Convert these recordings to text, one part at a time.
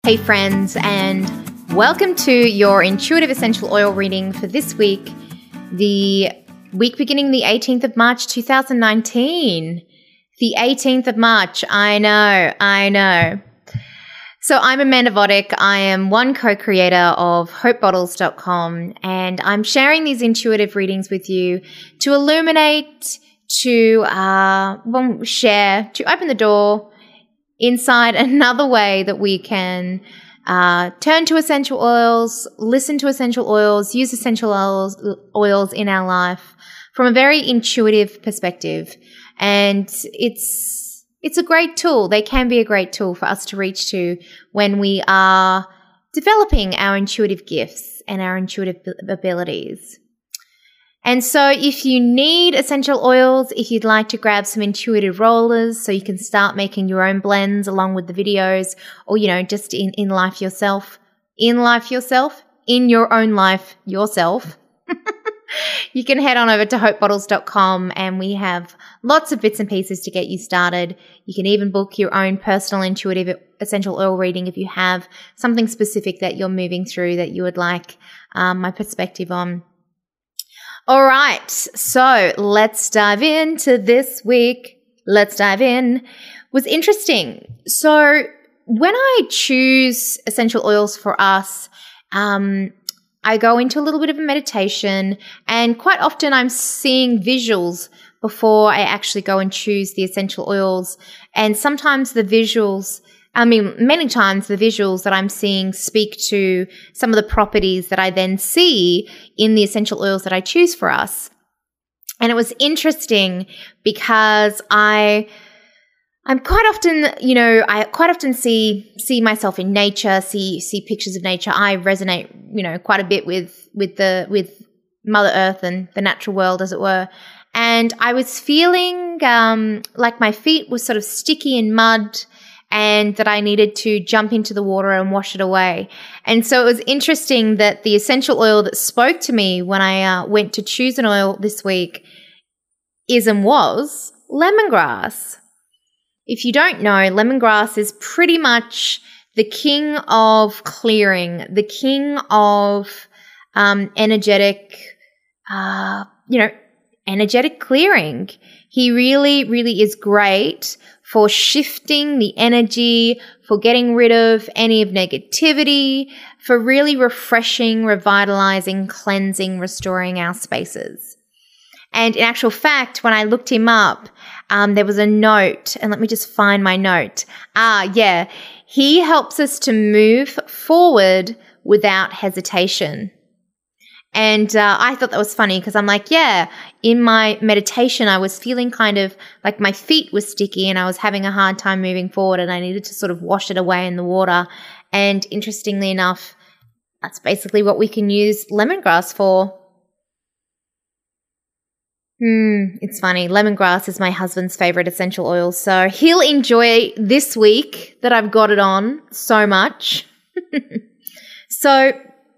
Hey friends, and welcome to your Intuitive Essential Oil reading for this week, the week beginning the 18th of March 2019. The 18th of March, I know. So I'm Amanda Vodek. I am one co-creator of HopeBottles.com, and I'm sharing these intuitive readings with you to illuminate, to share, to open the door inside another way that we can turn to essential oils, listen to essential oils, use essential oils in our life from a very intuitive perspective. And it's a great tool. They can be a great tool for us to reach to when we are developing our intuitive gifts and our intuitive abilities. And so if you need essential oils, if you'd like to grab some intuitive rollers so you can start making your own blends along with the videos, or, just in life yourself, in your own life yourself, you can head on over to HopeBottles.com, and we have lots of bits and pieces to get you started. You can even book your own personal intuitive essential oil reading if you have something specific that you're moving through that you would like my perspective on. All right, so let's dive into this week. It was interesting. So when I choose essential oils for us, I go into a little bit of a meditation, and quite often I'm seeing visuals before I actually go and choose the essential oils. And sometimes many times the visuals that I'm seeing speak to some of the properties that I then see in the essential oils that I choose for us. And it was interesting because I'm quite often, I quite often see myself in nature, see pictures of nature. I resonate, quite a bit with Mother Earth and the natural world, as it were. And I was feeling like my feet were sort of sticky in mud, and that I needed to jump into the water and wash it away. And so it was interesting that the essential oil that spoke to me when I went to choose an oil this week was lemongrass. If you don't know, lemongrass is pretty much the king of clearing, the king of energetic clearing. He really, really is great for shifting the energy, for getting rid of any of negativity, for really refreshing, revitalizing, cleansing, restoring our spaces. And in actual fact, when I looked him up, there was a note, and let me just find my note. He helps us to move forward without hesitation. And I thought that was funny because I'm like, in my meditation, I was feeling kind of like my feet were sticky and I was having a hard time moving forward, and I needed to sort of wash it away in the water. And interestingly enough, that's basically what we can use lemongrass for. It's funny. Lemongrass is my husband's favorite essential oil, so he'll enjoy this week that I've got it on so much. So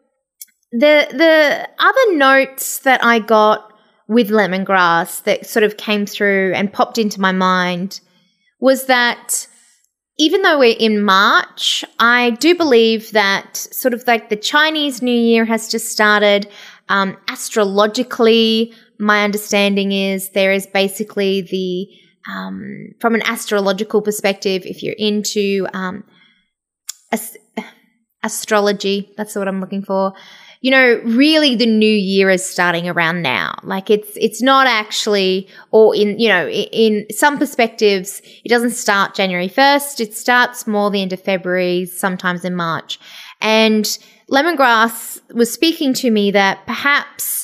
the other notes that I got with lemongrass that sort of came through and popped into my mind was that even though we're in March, I do believe that sort of like the Chinese New Year has just started. Astrologically, my understanding is there is basically from an astrological perspective, if you're into astrology, that's what I'm looking for. Really the new year is starting around now. Like it's not actually, or in some perspectives, it doesn't start January 1st. It starts more the end of February, sometimes in March. And lemongrass was speaking to me that perhaps,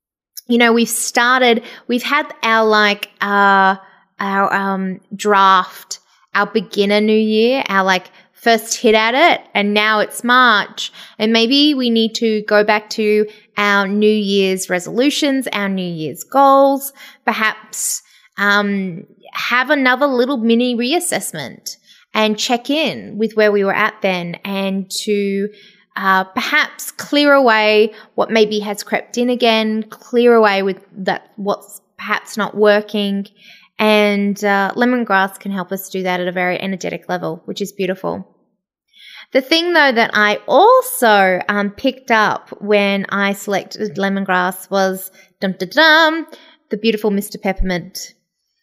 we've had our draft, our beginner new year, our first hit at it, and now it's March, and maybe we need to go back to our New Year's resolutions, our New Year's goals, perhaps have another little mini reassessment and check in with where we were at then, and to perhaps clear away what maybe has crept in again, clear away with what's perhaps not working. And lemongrass can help us do that at a very energetic level, which is beautiful. The thing, though, that I also picked up when I selected lemongrass was the beautiful Mr. Peppermint.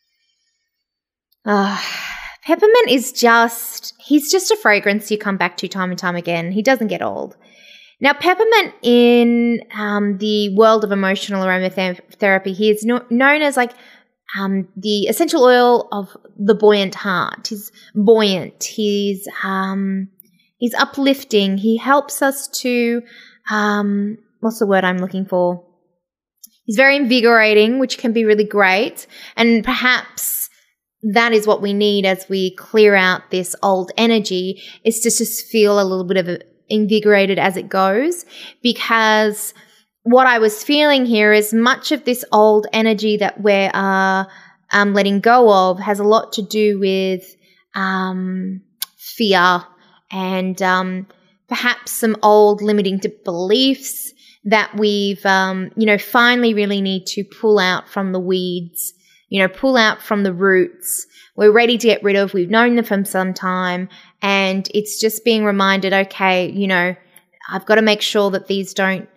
Peppermint is he's just a fragrance you come back to time and time again. He doesn't get old. Now, peppermint in the world of emotional aromatherapy, he is known as like the essential oil of the buoyant heart. He's buoyant. He's uplifting. He helps us to, what's the word I'm looking for? He's very invigorating, which can be really great. And perhaps that is what we need as we clear out this old energy, is to just feel a little bit of invigorated as it goes. Because what I was feeling here is much of this old energy that we're letting go of has a lot to do with fear and perhaps some old limiting beliefs that we've, finally really need to pull out from the weeds, pull out from the roots. We're ready to get rid of. We've known them for some time, and it's just being reminded, okay, I've got to make sure that these don't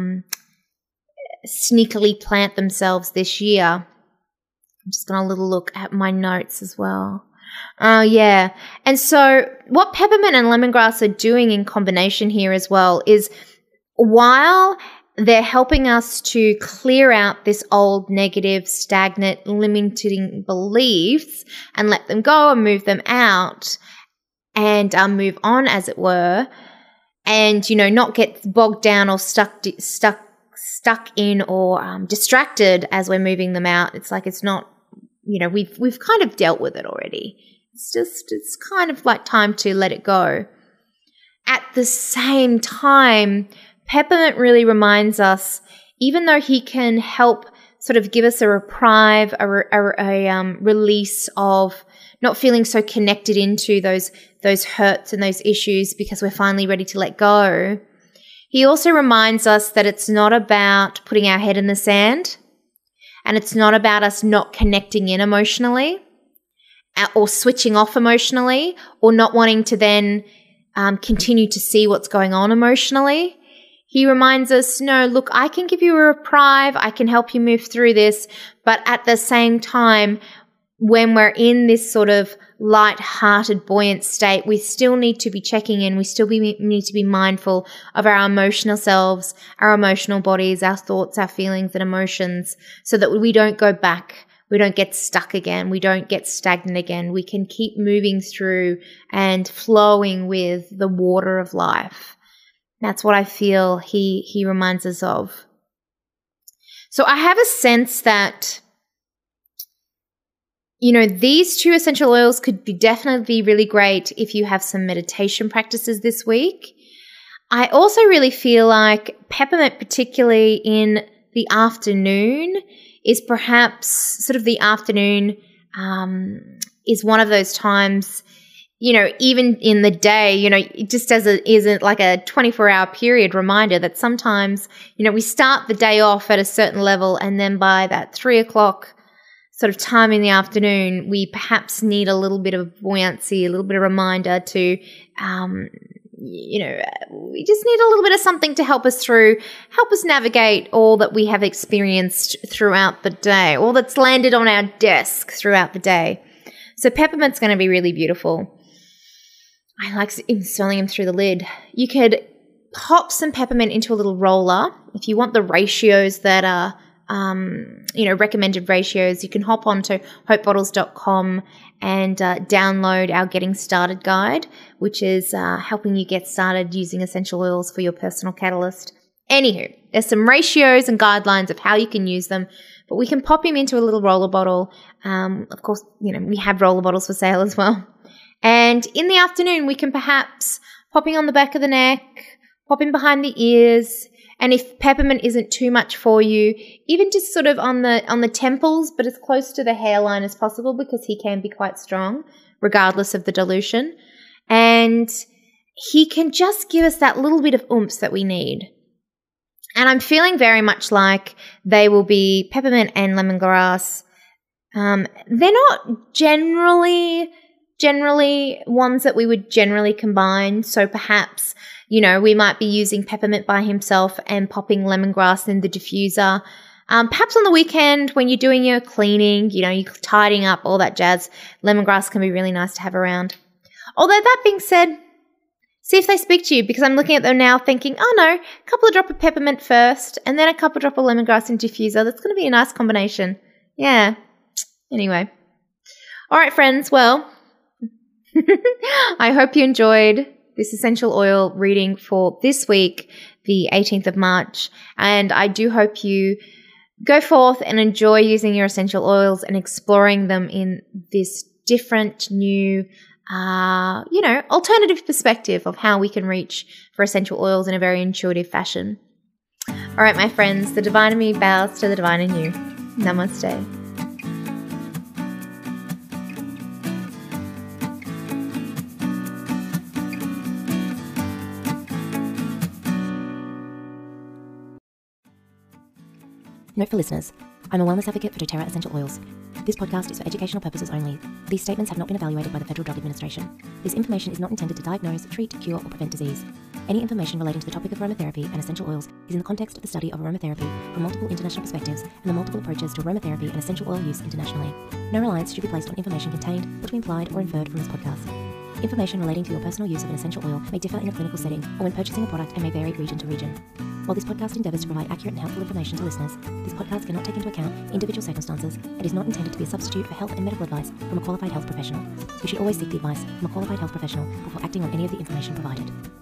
sneakily plant themselves this year. I'm just going to little look at my notes as well. Yeah. And so what peppermint and lemongrass are doing in combination here as well is, while they're helping us to clear out this old negative, stagnant, limiting beliefs and let them go and move them out and move on, as it were, and, not get bogged down or stuck in or distracted as we're moving them out. It's like it's not, we've kind of dealt with it already. It's kind of like time to let it go. At the same time, peppermint really reminds us, even though he can help sort of give us a reprieve, a release of not feeling so connected into those hurts and those issues because we're finally ready to let go, he also reminds us that it's not about putting our head in the sand, and it's not about us not connecting in emotionally or switching off emotionally or not wanting to then continue to see what's going on emotionally. He reminds us, no, look, I can give you a reprieve. I can help you move through this. But at the same time, when we're in this sort of light-hearted, buoyant state, we still need to be checking in. We still need to be mindful of our emotional selves, our emotional bodies, our thoughts, our feelings and emotions, so that we don't go back. We don't get stuck again. We don't get stagnant again. We can keep moving through and flowing with the water of life. That's what I feel he reminds us of. So I have a sense that, these two essential oils could definitely be really great if you have some meditation practices this week. I also really feel like peppermint, particularly in the afternoon, is perhaps sort of the afternoon is one of those times, even in the day, just as isn't like a 24-hour period reminder that sometimes, we start the day off at a certain level, and then by that 3 o'clock sort of time in the afternoon, we perhaps need a little bit of buoyancy, a little bit of reminder to, we just need a little bit of something to help us navigate all that we have experienced throughout the day, all that's landed on our desk throughout the day. So peppermint's going to be really beautiful. I like smelling them through the lid. You could pop some peppermint into a little roller. If you want the ratios that are, recommended ratios, you can hop onto hopebottles.com and download our Getting Started guide, which is helping you get started using essential oils for your personal catalyst. Anywho, there's some ratios and guidelines of how you can use them, but we can pop him into a little roller bottle. Of course, we have roller bottles for sale as well. And in the afternoon, we can perhaps pop him on the back of the neck, pop him behind the ears. And if peppermint isn't too much for you, even just sort of on the temples, but as close to the hairline as possible, because he can be quite strong, regardless of the dilution. And he can just give us that little bit of oomph that we need. And I'm feeling very much like they will be peppermint and lemongrass. They're not generally generally ones that we would generally combine. So perhaps, we might be using peppermint by himself and popping lemongrass in the diffuser. Perhaps on the weekend when you're doing your cleaning, you're tidying up, all that jazz, lemongrass can be really nice to have around. Although that being said, see if they speak to you, because I'm looking at them now thinking, oh no, a couple of drops of peppermint first and then a couple of drops of lemongrass in diffuser. That's going to be a nice combination. Yeah. Anyway. All right, friends. Well, I hope you enjoyed this essential oil reading for this week, the 18th of March. And I do hope you go forth and enjoy using your essential oils and exploring them in this different, new, alternative perspective of how we can reach for essential oils in a very intuitive fashion. All right, my friends, the divine in me bows to the divine in you. Namaste. Note for listeners, I'm a wellness advocate for doTERRA essential oils. This podcast is for educational purposes only. These statements have not been evaluated by the Federal Drug Administration. This information is not intended to diagnose, treat, cure, or prevent disease. Any information relating to the topic of aromatherapy and essential oils is in the context of the study of aromatherapy from multiple international perspectives and the multiple approaches to aromatherapy and essential oil use internationally. No reliance should be placed on information contained, or to be implied or inferred from this podcast. Information relating to your personal use of an essential oil may differ in a clinical setting or when purchasing a product and may vary region to region. While this podcast endeavours to provide accurate and helpful information to listeners, this podcast cannot take into account individual circumstances and is not intended to be a substitute for health and medical advice from a qualified health professional. You should always seek the advice from a qualified health professional before acting on any of the information provided.